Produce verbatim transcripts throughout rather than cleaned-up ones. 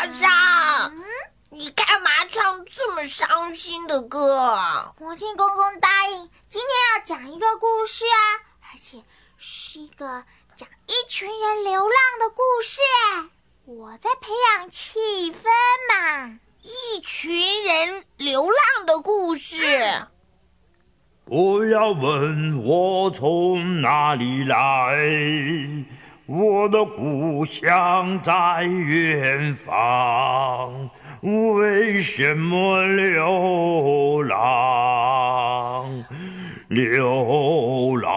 莎，嗯，你干嘛唱这么伤心的歌啊？ 魔镜公公答应今天要讲一个故事啊，而且是一个讲一群人流浪的故事。我在培养气氛嘛。 一群人流浪的故事。 不要问我从哪里来，我的故乡在远方，为什么流浪流浪？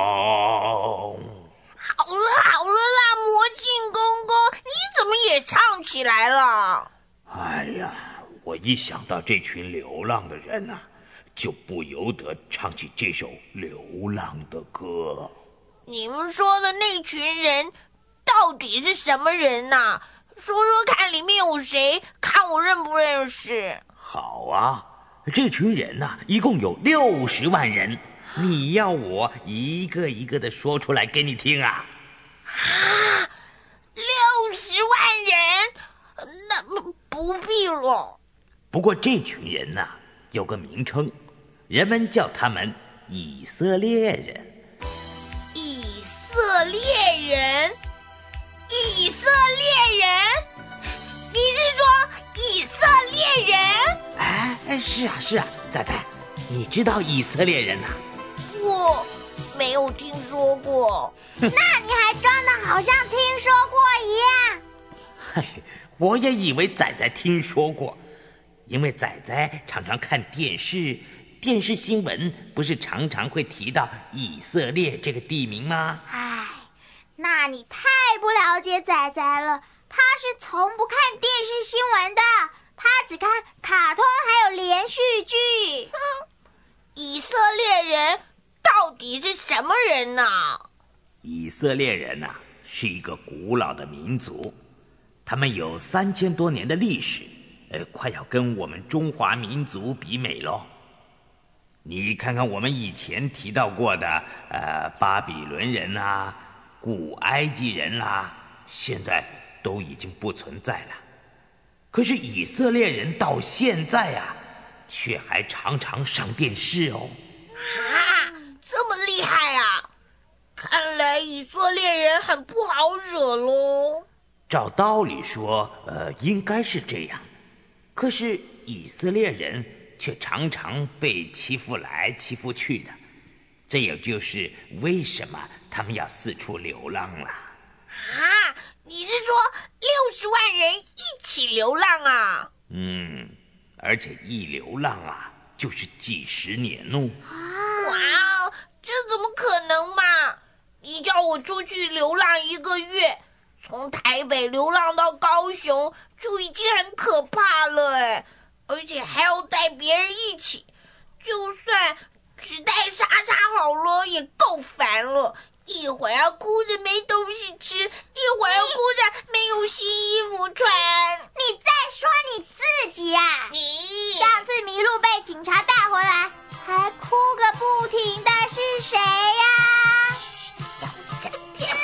好了好了啦，魔镜公公，你怎么也唱起来了？ 哎呀，我一想到这群流浪的人啊，就不由得唱起这首流浪的歌。 你们说的那群人到底是什么人呢、啊？说说看里面有谁，看我认不认识。 好啊，这群人呢、啊，一共有六十万人，你要我一个一个的说出来给你听啊？ 啊，六十万人，那不不必了。 不过这群人呢、啊，有个名称，人们叫他们以色列人。 以色列人，以色列人，你是说以色列人？ 哎，是啊是啊，仔仔，你知道以色列人啊？ 我没有听说过。 那你还装得好像听说过一样。 嘿，我也以为仔仔听说过，因为仔仔常常看电视，电视新闻不是常常会提到以色列这个地名吗？ 哎，那你太不了解仔仔了，他是从不看电视新闻的，他只看卡通还有连续剧。 哼，以色列人到底是什么人呢、啊？ 以色列人啊，是一个古老的民族，他们有三千多年的历史，呃，快要跟我们中华民族比美咯。你看看我们以前提到过的，呃，巴比伦人啊，古埃及人啦、啊，现在都已经不存在了。可是以色列人到现在啊，却还常常上电视哦。 啊，这么厉害啊！看来以色列人很不好惹咯。 照道理说，呃，应该是这样。可是以色列人却常常被欺负来欺负去的，这也就是为什么他们要四处流浪了。 啊，你是说六十万人一起流浪啊？ 嗯，而且一流浪啊，就是几十年哦。 哇，这怎么可能嘛？你叫我出去流浪一个月，从台北流浪到高雄就已经很可怕了哎，而且还要带别人一起，就算只带莎莎好了也够烦了。一会儿要哭着没东西吃，一会儿要哭着没有新衣服穿。 你在说你自己啊？ 你上次麋鹿被警察带回来，还哭个不停的是谁呀？ 小天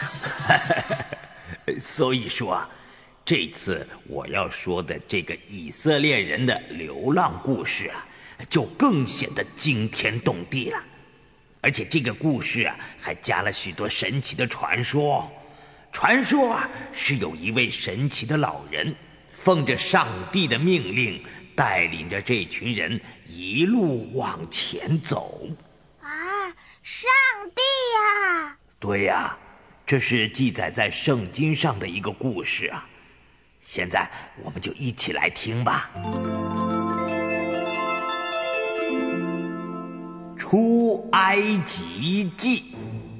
马。 所以说啊，这次我要说的这个以色列人的流浪故事啊，就更显得惊天动地了。而且这个故事啊，还加了许多神奇的传说。传说啊，是有一位神奇的老人，奉着上帝的命令，带领着这群人一路往前走。 啊，上帝啊！ 对呀、啊，这是记载在圣经上的一个故事啊。现在我们就一起来听吧。出埃及记。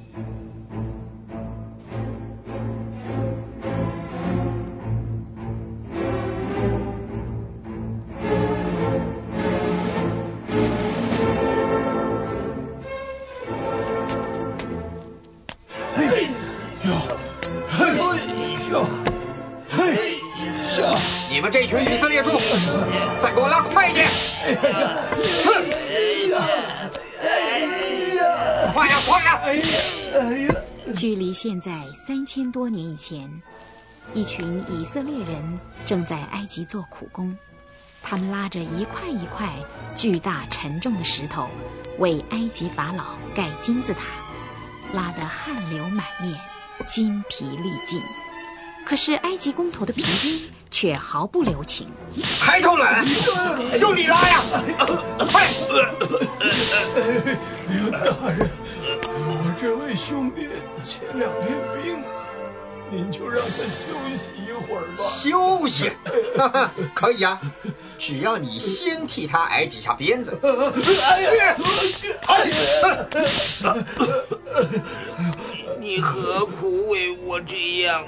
嘿呦，嘿呦，嘿呦！ 你们这群以色列猪，再给我拉快一点！快呀，快呀！ 哎呀，哎呀！ 距离现在三千多年以前， 一群以色列人正在埃及做苦工，他们拉着一块一块巨大沉重的石头，为埃及法老盖金字塔，拉得汗流满面，筋疲力尽。可是埃及工头的皮鞭却毫不留情。 抬头来，用力拉呀！快！ 大人，我这位兄弟前两天病了，您就让他休息一会儿吧。 休息？可以啊，只要你先替他挨几下鞭子。 哎呀！哎呀！ 你何苦为我这样？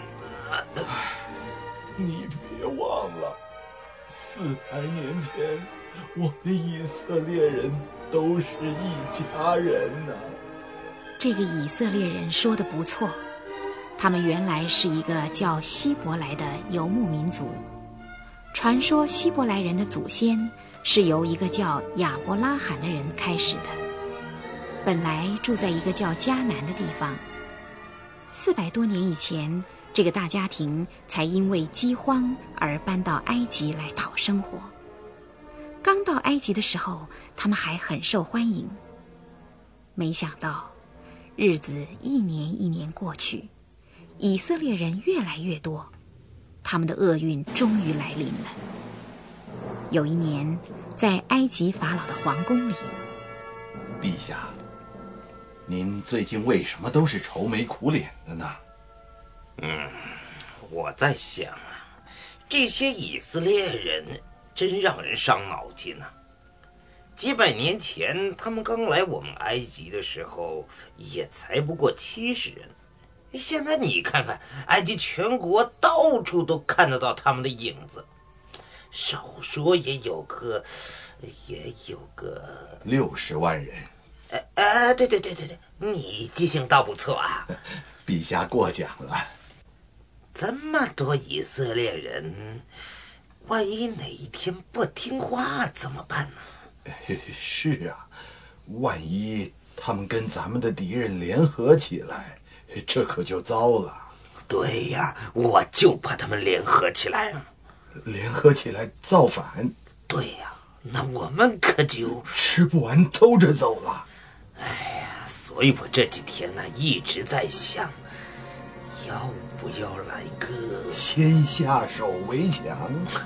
你别忘了，四百年前我们以色列人都是一家人呐、啊。 这个以色列人说的不错，他们原来是一个叫希伯来的游牧民族。传说希伯来人的祖先是由一个叫亚伯拉罕的人开始的，本来住在一个叫迦南的地方。四百多年以前，这个大家庭才因为饥荒而搬到埃及来讨生活。刚到埃及的时候，他们还很受欢迎。没想到日子一年一年过去，以色列人越来越多，他们的厄运终于来临了。有一年，在埃及法老的皇宫里， 陛下，您最近为什么都是愁眉苦脸的呢？ 嗯，我在想啊，这些以色列人真让人伤脑筋啊。几百年前他们刚来我们埃及的时候，也才不过七十人。现在你看看，埃及全国到处都看得到他们的影子，少说也有个，也有个六十万人。 呃呃，对对对对对，你记性倒不错啊。 陛下过奖了。 这么多以色列人，万一哪一天不听话怎么办呢？ 是啊，万一他们跟咱们的敌人联合起来，这可就糟了。 对呀，我就怕他们联合起来。 联合起来造反？ 对呀，那我们可就吃不完兜着走了。 哎呀，所以我这几天呢一直在想，要不要来个先下手为强？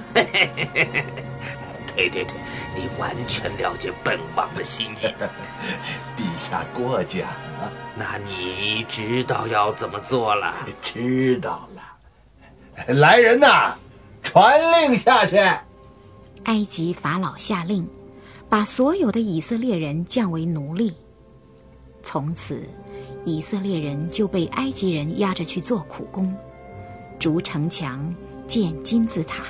对对对，你完全了解本王的心意。 陛下过奖了。 那你知道要怎么做了？ 知道了。来人呐，传令下去。 埃及法老下令，把所有的以色列人降为奴隶。从此，以色列人就被埃及人押着去做苦工，筑城墙、建金字塔。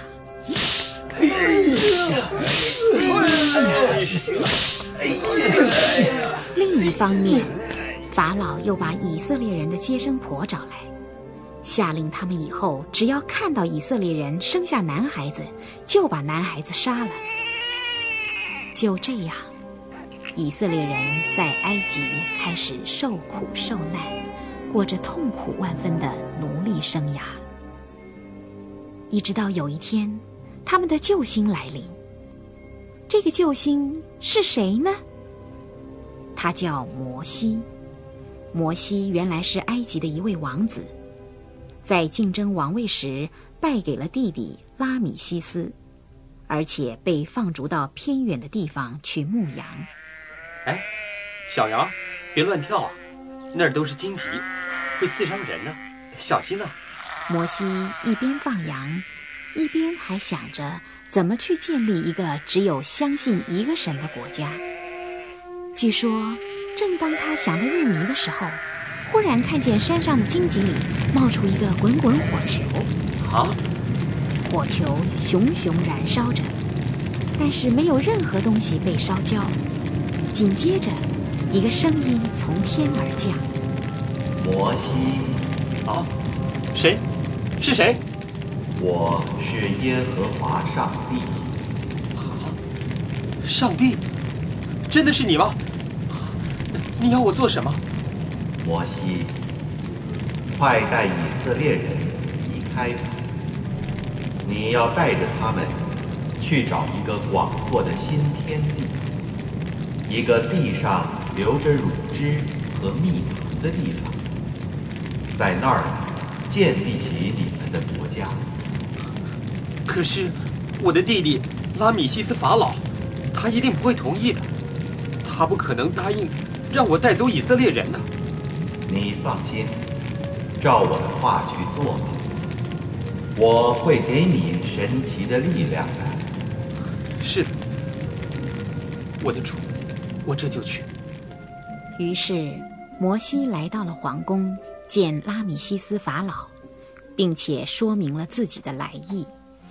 另一方面，法老又把以色列人的接生婆找来，下令他们以后只要看到以色列人生下男孩子，就把男孩子杀了。就这样，以色列人在埃及开始受苦受难，过着痛苦万分的奴隶生涯。一直到有一天，他们的救星来临。这个救星是谁呢？他叫摩西。摩西原来是埃及的一位王子，在竞争王位时败给了弟弟拉米西斯，而且被放逐到偏远的地方去牧羊。 哎，小羊，别乱跳啊，那儿都是荆棘，会刺伤人呢，小心啊。 摩西一边放羊，一边还想着怎么去建立一个只有相信一个神的国家。据说正当他想得入迷的时候，忽然看见山上的荆棘里冒出一个滚滚火球。 啊！ 火球熊熊燃烧着，但是没有任何东西被烧焦。紧接着，一个声音从天而降： 摩西。 啊，谁？是谁？ 我是耶和华上帝。 啊，上帝？真的是你吗？你要我做什么？ 摩西，快带以色列人离开吧。你要带着他们去找一个广阔的新天地，一个地上流着乳汁和蜜糖的地方，在那儿建立起你们的国家。 可是，我的弟弟拉米西斯法老，他一定不会同意的。他不可能答应让我带走以色列人呢。 你放心，照我的话去做吧。我会给你神奇的力量的。 是的，我的主，我这就去。 于是，摩西来到了皇宫，见拉米西斯法老，并且说明了自己的来意。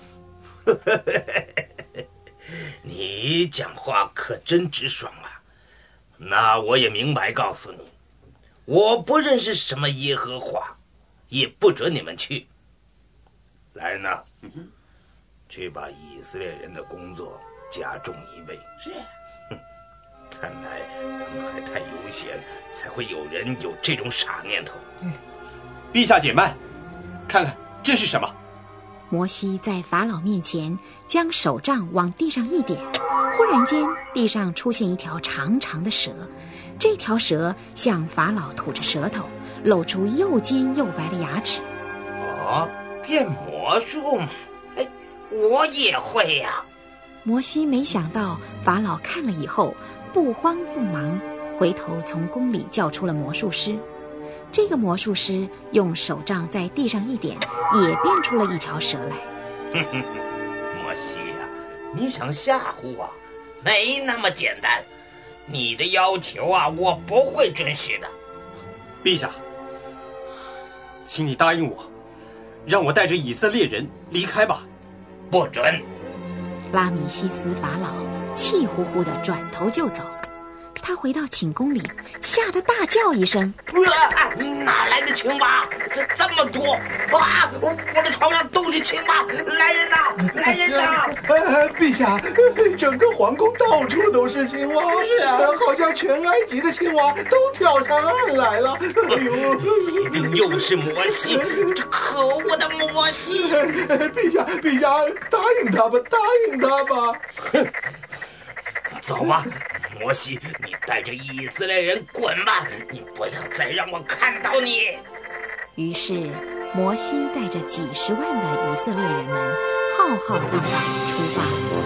你讲话可真直爽啊！那我也明白告诉你，我不认识什么耶和华，也不准你们去。来人呐，嗯、去把以色列人的工作加重一倍。 是。 看来他们还太悠闲，才会有人有这种傻念头。 嗯，陛下且慢，看看这是什么？ 摩西在法老面前将手杖往地上一点，忽然间地上出现一条长长的蛇，这条蛇向法老吐着舌头，露出又尖又白的牙齿。 哦，变魔术嘛，哎，我也会呀、啊。 摩西没想到法老看了以后不慌不忙，回头从宫里叫出了魔术师。这个魔术师用手杖在地上一点，也变出了一条蛇来。 哼哼，摩西呀、啊，你想吓唬我？没那么简单。你的要求啊，我不会准许的。 陛下，请你答应我，让我带着以色列人离开吧。 不准！ 拉米西斯法老气呼呼地转头就走。他回到寝宫里，吓得大叫一声：“ 啊！哪来的青蛙？这这么多！啊！我我的床上都是青蛙！来人呐！来人呐！” 呃，陛下，整个皇宫到处都是青蛙，是啊，好像全埃及的青蛙都跳上岸来了。哎呦， 一定又是摩西，这可恶的摩西！ 陛下，陛下，答应他吧，答应他吧。 哼，走吧。摩西，你带着以色列人滚吧！你不要再让我看到你。 于是，摩西带着几十万的以色列人们浩浩荡荡出发。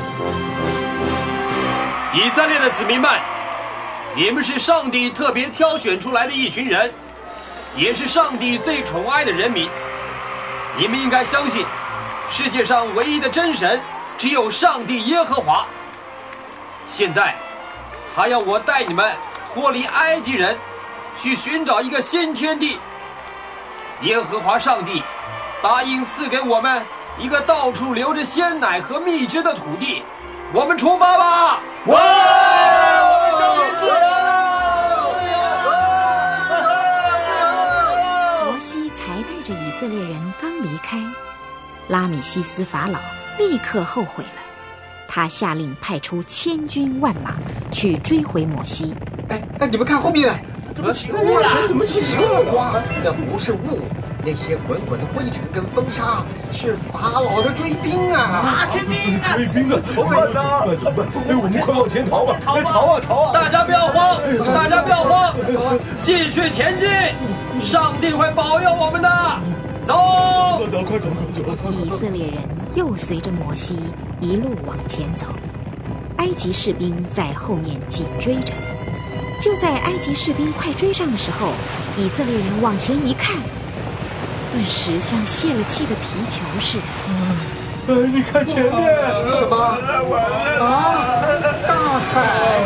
以色列的子民们，你们是上帝特别挑选出来的一群人，也是上帝最宠爱的人民。你们应该相信，世界上唯一的真神只有上帝耶和华。现在他要我带你们脱离埃及人，去寻找一个新天地。耶和华上帝答应赐给我们一个到处流着鲜奶和蜜汁的土地，我们出发吧！ 哇！ 摩西才带着以色列人刚离开，拉米西斯法老立刻后悔了。他下令派出千军万马去追回摩西。 哎哎，你们看后面， 怎么起雾了？ 怎么起雾了？那不是雾，那些滚滚的灰尘跟风沙是法老的追兵啊！ 啊，追兵啊！ 追兵啊！怎么办呢？怎么办？哎，我们快往前逃吧！逃啊！逃啊！逃啊！ 大家不要慌，大家不要慌，继续前进，上帝会保佑我们的。走！ 走，快走，快走！ 以色列人又随着摩西一路往前走，埃及士兵在后面紧追着。就在埃及士兵快追上的时候，以色列人往前一看，顿时像泄了气的皮球似的。 哎，你看前面， 什么？啊！大海！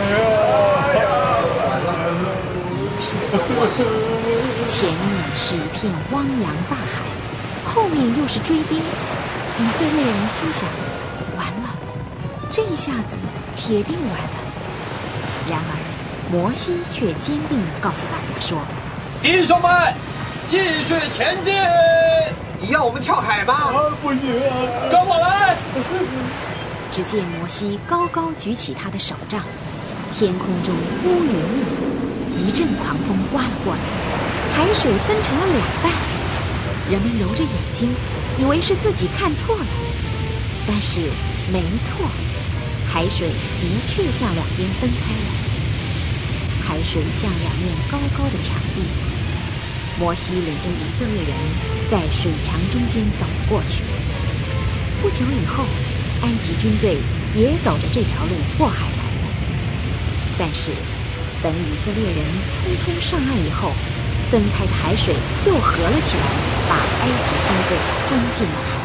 完了，一切都完了。 前面是一片汪洋大海，后面又是追兵。以色列人心想，完了，这一下子铁定完了。然而摩西却坚定地告诉大家说： 弟兄们，继续前进！ 你要我们跳海吗？ 啊，不行啊！ 跟我来！ 只见摩西高高举起他的手杖，天空中乌云密布，一阵狂风刮了过来，海水分成了两半。人们揉着眼睛， 以为是自己看错了，但是没错，海水的确向两边分开了。海水像两面高高的墙壁，摩西领着以色列人在水墙中间走过去。不久以后，埃及军队也走着这条路过海来了。但是等以色列人通通上岸以后，分开的海水又合了起来，把埃及军队吞进了海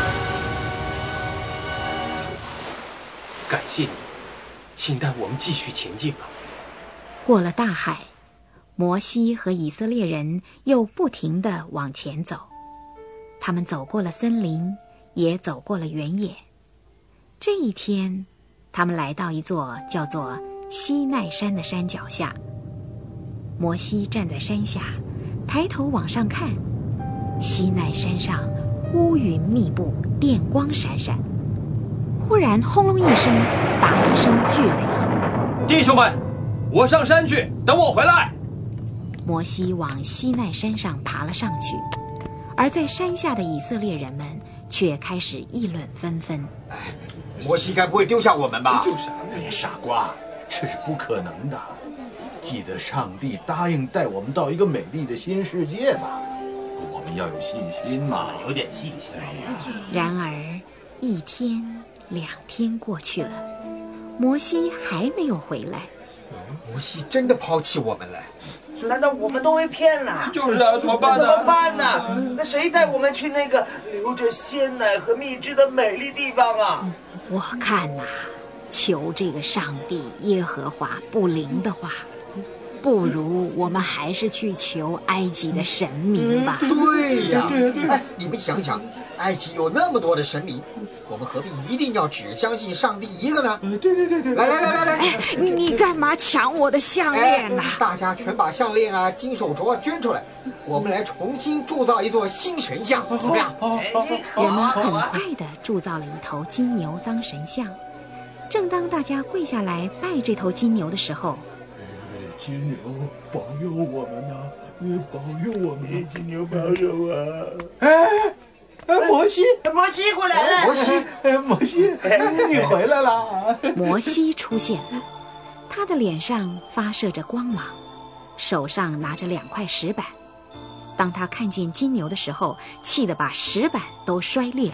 里。 感谢你，请带我们继续前进吧。 过了大海，摩西和以色列人又不停地往前走。他们走过了森林，也走过了原野。这一天，他们来到一座叫做西奈山的山脚下。摩西站在山下，抬头往上看，西奈山上乌云密布，电光闪闪。忽然轰隆一声，打了一声巨雷。 弟兄们，我上山去，等我回来。 摩西往西奈山上爬了上去，而在山下的以色列人们却开始议论纷纷。 哎，摩西该不会丢下我们吧？ 就是，别傻瓜，这是不可能的。记得上帝答应带我们到一个美丽的新世界吧，我们要有信心嘛， 有点信心。 然而，一天、两天过去了，摩西还没有回来。 摩西真的抛弃我们了？ 难道我们都被骗了？ 就是啊，怎么办呢？ 怎么办呢？那谁带我们去那个流着鲜奶和蜜汁的美丽地方啊？ 我看呐、啊，求这个上帝耶和华不灵的话，不如我们还是去求埃及的神明吧。 对呀，哎，你们想想，埃及有那么多的神明，我们何必一定要只相信上帝一个呢？ 对对对对， 来来来来来， 哎，你你干嘛抢我的项链呢、 哎？大家全把项链啊、金手镯捐出来，我们来重新铸造一座新神像，怎么样？ 人们很快地铸造了一头金牛当神像。正当大家跪下来拜这头金牛的时候， 金牛保佑我们呐、啊！保佑我们，金牛保佑啊！哎。哎，摩西， 摩西过来了！ 摩西， 哎，摩西，你回来了！ 摩西出现了，他的脸上发射着光芒，手上拿着两块石板。当他看见金牛的时候，气得把石板都摔裂了。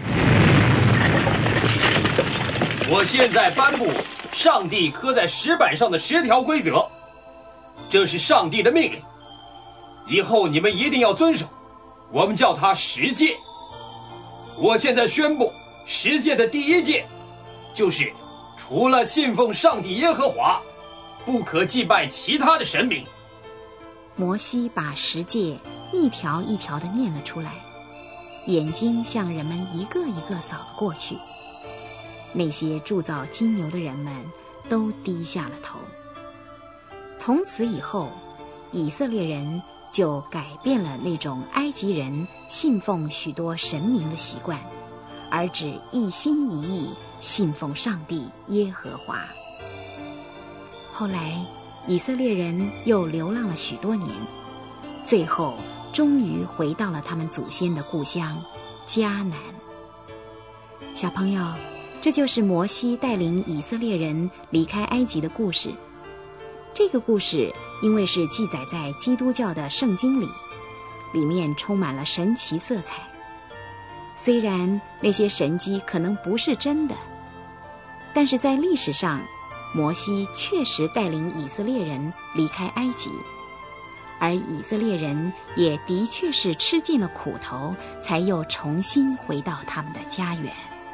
我现在颁布上帝刻在石板上的十条规则，这是上帝的命令，以后你们一定要遵守。我们叫它十诫。我现在宣布，十诫的第一诫就是，除了信奉上帝耶和华，不可祭拜其他的神明。 摩西把十诫一条一条地念了出来，眼睛向人们一个一个扫了过去。那些铸造金牛的人们都低下了头。从此以后，以色列人就改变了那种埃及人信奉许多神明的习惯，而只一心一意信奉上帝耶和华。后来，以色列人又流浪了许多年，最后终于回到了他们祖先的故乡迦南。小朋友，这就是摩西带领以色列人离开埃及的故事。这个故事因为是记载在基督教的圣经里，里面充满了神奇色彩。虽然那些神迹可能不是真的，但是在历史上，摩西确实带领以色列人离开埃及，而以色列人也的确是吃尽了苦头，才又重新回到他们的家园。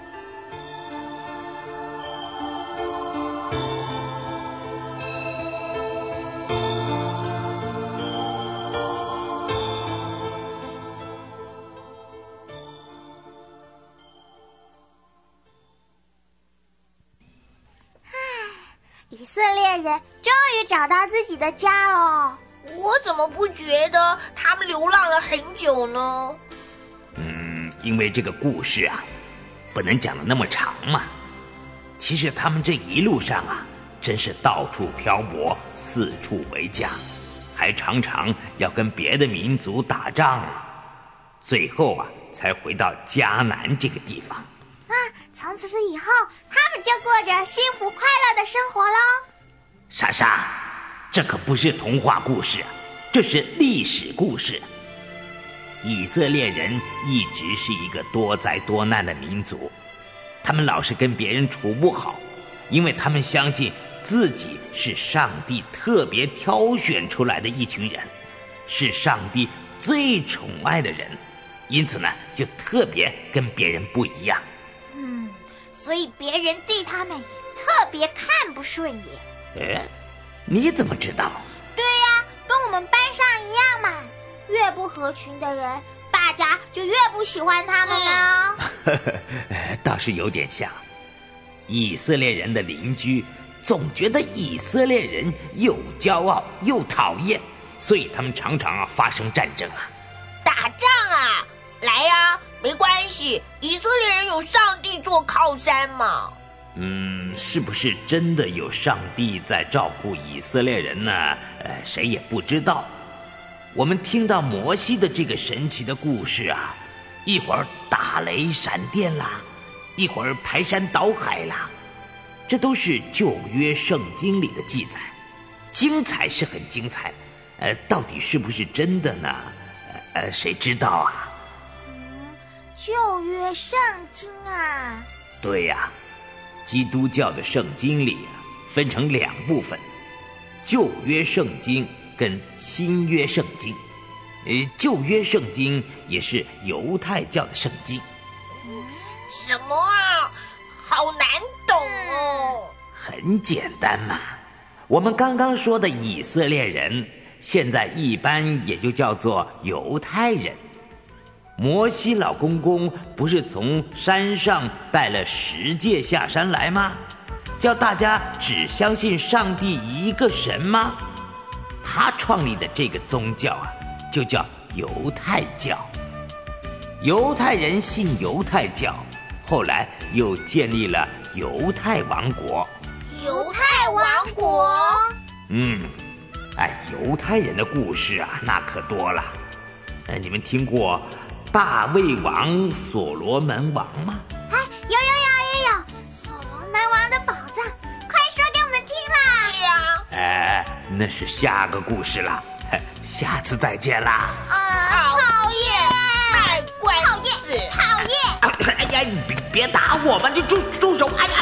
以色列人终于找到自己的家哦！ 我怎么不觉得他们流浪了很久呢？ 嗯，因为这个故事啊，不能讲得那么长嘛。其实他们这一路上啊，真是到处漂泊，四处为家，还常常要跟别的民族打仗啊。最后啊， 才回到迦南这个地方。 啊，从此以后，他们就过着幸福快乐的生活喽。 莎莎，这可不是童话故事，这是历史故事。以色列人一直是一个多灾多难的民族，他们老是跟别人处不好，因为他们相信自己是上帝特别挑选出来的一群人，是上帝最宠爱的人，因此呢，就特别跟别人不一样。 嗯，所以别人对他们也特别看不顺眼。 哎，你怎么知道？ 对呀，跟我们班上一样嘛。越不合群的人，大家就越不喜欢他们呢。 嗯、倒是有点像。以色列人的邻居总觉得以色列人又骄傲又讨厌，所以他们常常啊发生战争啊。 打仗啊，来呀、啊，没关系，以色列人有上帝做靠山嘛。 嗯，是不是真的有上帝在照顾以色列人呢？呃，谁也不知道。我们听到摩西的这个神奇的故事啊，一会儿打雷闪电啦，一会儿排山倒海啦，这都是旧约圣经里的记载，精彩是很精彩，呃，到底是不是真的呢？呃，谁知道啊？ 嗯，旧约圣经啊。 对呀、啊，基督教的圣经里啊，分成两部分，旧约圣经跟新约圣经。呃，旧约圣经也是犹太教的圣经。 什么啊？好难懂哦。 很简单嘛，我们刚刚说的以色列人，现在一般也就叫做犹太人。摩西老公公不是从山上带了十诫下山来吗？叫大家只相信上帝一个神吗？他创立的这个宗教啊，就叫犹太教。犹太人信犹太教，后来又建立了犹太王国。 犹太王国？ 嗯，哎，犹太人的故事啊，那可多了。哎，你们听过大卫王、所罗门王吗？ 哎，有有有有有，所罗门王的宝藏，快说给我们听啦！ 对呀， 哎，那是下个故事啦，下次再见啦。 啊，讨厌， 卖关子， 讨厌，讨厌！ 哎呀，你别打我们，你住住手！哎呀！